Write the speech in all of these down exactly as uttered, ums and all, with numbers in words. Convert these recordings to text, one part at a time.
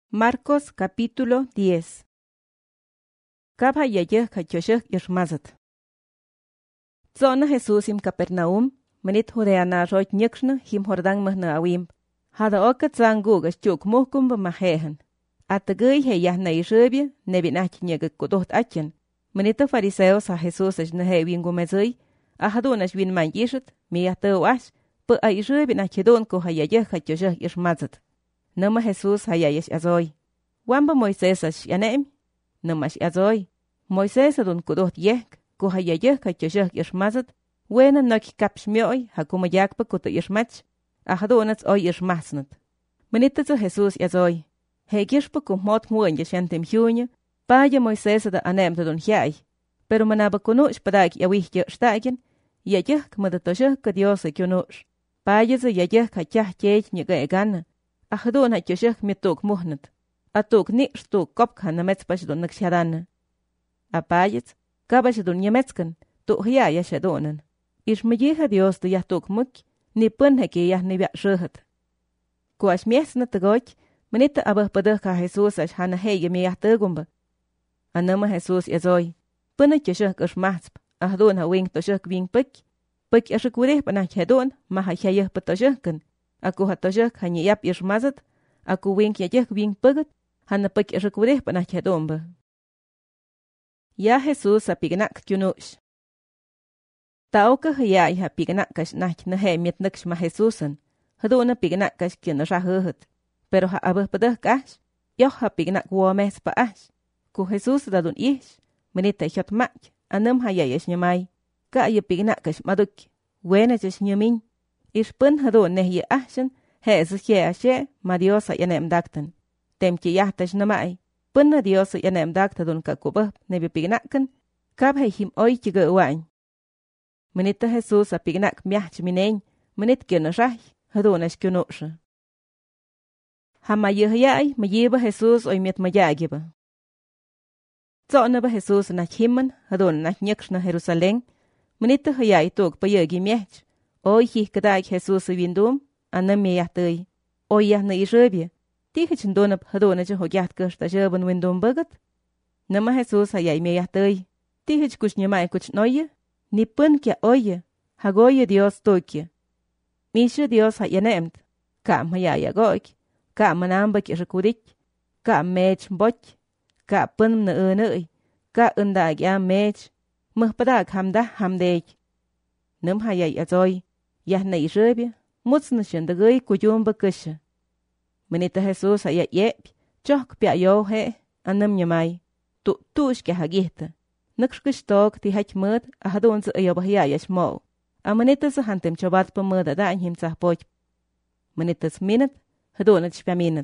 Marcos capítulo diez. Kabha yayeh kachoshek yashmazat. Zona Jesús im Capernaum, menit Judeana roit nyekshne him Jordán mahna awim. Hada okat zangu gashchuk muhkum bamahehen. Atagui he yahna ishrebie, nebinach nyegek kodot atjen. Menita fariseos a Jesús es nehe wingu mezui, a hadunash win man yishet, miyahte wash, pu a ishrebie nachedon ko hayayeh kachoshek yashmazat. Nama Jesús hayayesh azoy. Wamba Moisés ash yanem, namash azoy. Moisés adun kudot yek, ko hayayeh kachoshek yashmazat, wena nok kapshmioy, hakuma yakpa kuta yashmach, a hadonats oy yashmasnat. Menitazo Jesús azoy. Hegishpa kum mot muan yashantem hyunya, paya Moisés da anem tadun hyay. Pero manaba kunush padak yawih yashtagen, yayeh kmadatoshek ka Dios e kunush. Paya za yayeh kachah chech nyaga egana. Ahdon ha choshek mituk muhnat. Atuk nix tuk kopka na metzpash don nakshadana. Apayet, kabash don yametskan, tuk hya yashadonan. Ish majiha Dios du yahtuk muk, ni pun heki yah ni biak shuhat. Kuash miesna tagoch, manita abah padah ka Jesús ash hana heye mi yahtagumba. Anama Jesús yazoy, puna choshek ash mahzp, ahdon ha wing toshek wing puk, puk ashak wureh panach hedon, maha hyayah patoshekkan. Aku hatoshek hanya yap yashmazat, aku wing yayeh wing pugut, hana puk ashak wureh panach hedomba. Ya Jesús apignak kyunush. Tauka hayay ha pignak kash nach nahe miet naksh ma Jesúsan, hadona pignak kash kina rahuhut, pero ha abah padah kash, yoh ha pignak womes pa ash, ku Jesús dadun ish, menita shot mach, anam hayayesh nyamay, ka ay pignak kash maduk, wena jash nyamin, ish pun hadon nehye ahshan, he zhe ashe, ma Dios yanem daktan, temki yahtash namay, pun na Dios yanem daktadun ka kubah nebi pignakan, kab hay him oy chiga uwain. Menita Jesús a pignak miach minein, menit kina raj, hadonash kyunosha. Hama yhyay, mayiba Jesús oy miet mayagiba. Zona ba Jesús nach himman, hadon nach nyeksh na Jerusalén, menita hayay tog payagi miach, oy hi kadag Jesús windum, anam miyahtoy, oy yah na ishrebie, tihich ndonap hadonach hogyat kashta jaban windum bagat. Nama Jesús hayay miyahtoy, tihich kush nyamay kuch noye, ni pun kya oye, hagoye Dios tokia. Misha Dios hayanemt, kam hayaya goik, kam manamba ki rekudik, kam mech boch, ka pun na unay, ka undag ya mech, mahpadag hamda hamdeg. Num hayay azoy, yah na ishrebie, muts na shandagay kuyumba kusha. Menita Jesús hayay yep, chok pia yo he, anam nyamay, tu tush ke hagihta. Nakshkish tok ti hach mud, a hadon sa ayabahayayash mo. A manitas a hantem chobat pa mud a daan him sa poch. Manitas minut, hadon at shpia minut.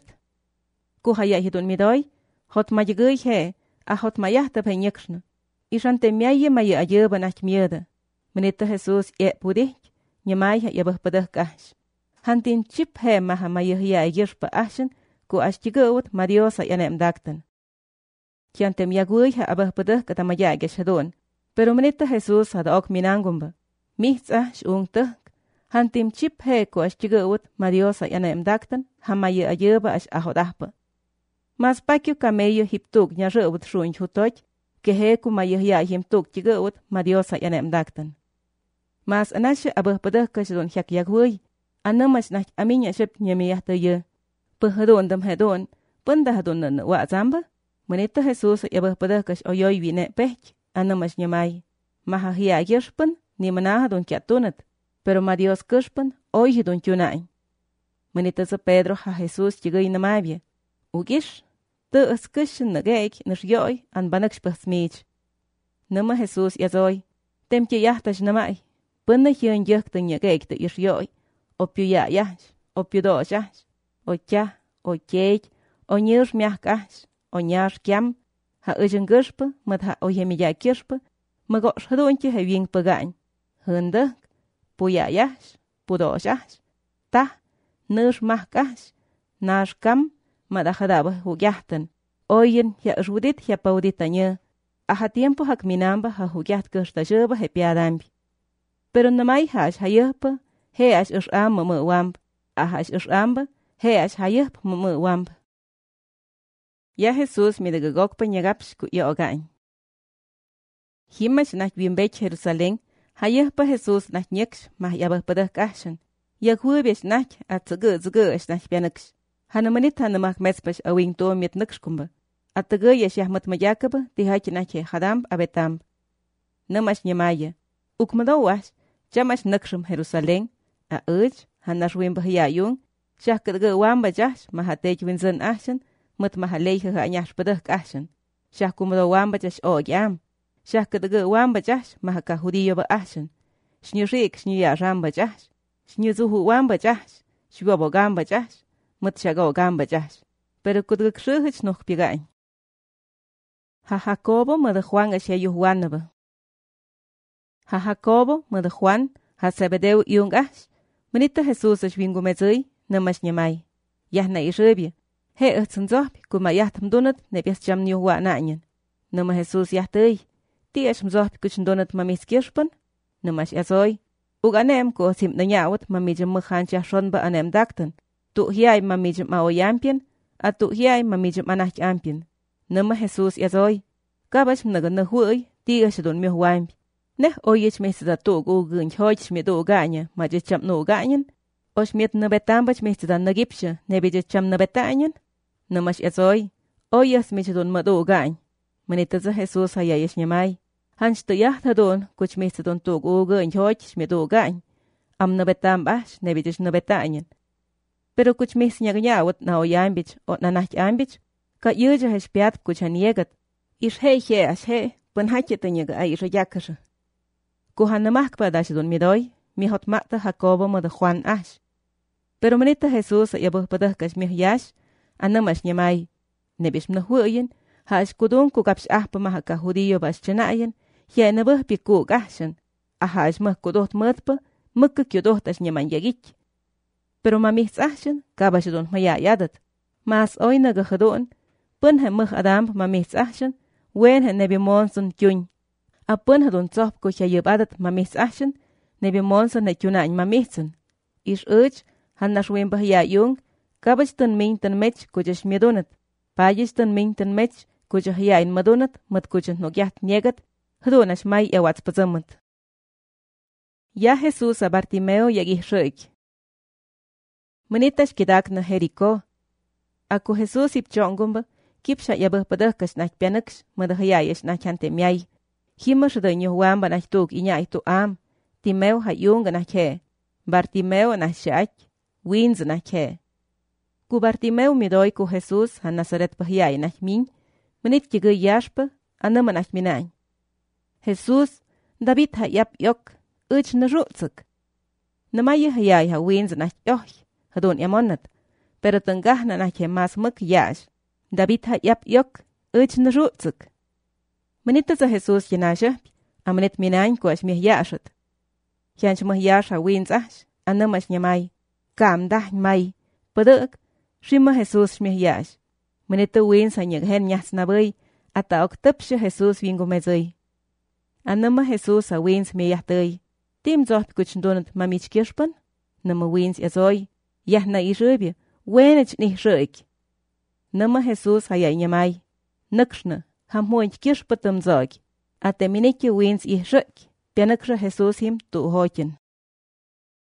Ku hayay hidon midoy, hot majagay he, a hot mayahta pa nyakshna. Ishante miaye maya ayaban ach miada. Manita Jesús e pudich, nyamay ha yabah padah kash. Hantin chip he maha mayahaya yish pa ashen, ku ash chigawat ma Dios a yanem daktan. Kiantem yaguy ha abah padah kata mayagish hadon, pero menita Jesús hada ok minangumba. Michts ash ung tak, hantim chip he ko ash chigawat ma Dios a yanem daktan, ha maya ayaba ash ahodahpa. Mas pakyo kameyo hiptug nyarewut shun chutoch, ke he ku mayahya himtug chigawat ma Dios a yanem daktan. Mas anashe abah padah kashdon hyak yaguy, anamash nach aminya shep nyamiyahta ye. Pahadon dam hadon, panda hadon na wa zamba. Menita Jesús yabah padah kash oyoy vine pech, anamash nyamay. Maha hiya yershpan, ni manaha don kiatunat, pero ma Dios kushpan, oy don kyunay. Menita sa Pedro ha Jesús chigay namabye. Ugish, te as kushin na geik nish yoy an banaksh pahsmich. Nama Jesús yazoy, temke yahtash namay, punna hyon yuktan ya geik te ish yoy, opyo ya yash, opyo do yash, o cha, o cheik, o nyir miach kash. O nyar kiam, ha ujan gurspa, mat ha o yemiya kirspa, magosh hadontje ha wing pagain. Hundak, puya yash, pudo yash, ta, nurs mach kash, nash kam, mat ahadaba hugyahtan. Oyen ya rudit ya paudita nye, aha tiempo hak minamba ha hugyaht kursta juba he piadambi. Pero namay hash hayupa, he ash ush am mumu wamb, aha ash ush amba, he ash hayup mumu wamb. Ya Jesús midagagokpa nyagapsh ku yogañ. Himash nach wimbech Jerusalén, hayahpa Jesús nach nyeksh mah yabahpadah kahshan. Yaghubish nach at zage zage nach pianaksh. Hanamanit hanamak mespash awing to mit nukskumba. At the gayas yahmat majakaba, di haki nach hadamb abetamb. Namash nyamaya. Ukmadawash, jamash nukshum Jerusalén, a urge, hanash wimbahya yung, shakadga wamba jash, mahatej winzan ashan, mut mahalege hanyash padah kahshan. Shakumada wamba jash o yam. Shakadga wamba jash, mahaka hudiyo ba ashan. Shnyurik shnya ramba jash. Shnyuzuhu wamba jash. Shwabo gamba jash. Mut shago gamba jash. Pero kudgak shuhich noch pigañ. Ha Jacobo mada Juan asya yuhuanaba. Ha Jacobo mada Juan, ha Zebedeo yung ash. Manita Jesús ash wingu mezui, namash nyamay. Yahna isrebia. He utsanzohpi, kuma yahtam donat, nebias jam nyuhua nañan. Nama Jesús yahtay. Ti ash mzohpi kuchin donat mamis kirshpan. Namash yazoy. Ug anem ko sim na nyawat mamijam mukhan shashon ba anem daktan. Tu hiay mamijam mao yampian, at tu hiay mamijam anach ampian. Nama Jesús yazoy. Kabash mnaga na huay, ti ash don mihuampi. Neh oyech mesida tu gu gun hoich mi do gaña, ma je cham no gañan. Osh miet na betambach mesida na gipsha, nebi je cham na betañan. Namash yazoy. Oyas mi don ma do gañ. Manita za Jesús hayayesh nyamay. Hanch tu yahta don, kuch mesida don tu gu gun hoich mi do gañ. Am na betambash, nebi je na betañan. Pero kuch mes nyaganyawat na oyambich, o na nach ambich, ka yuja hesh piat kuch haniegat. Ish hei he ash he, pan hacheta nyaga ay rayakasha. Kuhanamakpa dash don midoy, mi hot mata Jacobo mada Juan ash. Pero manita Jesús yabuh padah kash mih yash, anamash nyamay. Nebish mnahuyen, hash kudun kukapsh ahpa mahaka hudiyo bash chanayan, ya nabuh piku gashan. Ahash mah kudot matpa, mukka kyudot ash nyaman yagik. Pero mamihs ashan, kabash don maya yadat. Mas oy nagahadon, pun he mah adam mamihs ashan, wen he nebi monson kyun. Apun hadon zop ko hayab adat mamihs ashan, nebi monson ne kyunañ mamihsen. Ish uch, han nashwin bahya yung, kabash tan min tan mech kujash miedonat. Pajish tan min tan mech kujah yain madonat, mat kujah nagyat niegat, hadonash may ewats pazamat. Ya Jesús a Bartimeo yagih shuk. Manitash kidak na Jericó. Ako Jesús ipchongumba, kipsha yabah padah kash nach pianaksh, madahayayesh nach hante miay. Himash da nyuhuamba nach tuk inyay tu am, Timeo ha yunga nach he, Bartimeo nach shach, Wins nach he. Ku Bartimeo midoy ku Jesús ha Nazaret pahiyay nach min, manit kigay yashpa, anama nach minañ. Jesús, David ha yap yok, uch na rutzak. Namaya hayay ha Wins nach yoch, hadon yamonat, pero tangah na nach he mas muk yash, David ha yap yok, uch na rutzak. Manita za Jesús yanasha, amanit minañ ko ash mih yashat. Yanch mah yash ha Wins ash, anamash nyamay, kam dah may, padak, shima Jesús mih yash. Manita Wins ha nyaghen nyas nabay, ata ok tapsha Jesús wingo mezay. Anama Jesús ha Wins mih yahtay. Tim zohp kuchendonat mamich kirshpan, nama Wins yazoy, yahna ishubya, wenach nih shuk. Nama Jesús ha yay nyamay, nakshna, ham hoinch kirshpatam zog. Ate minike Wins ih shuk, pianaksha Jesús him tu hochen.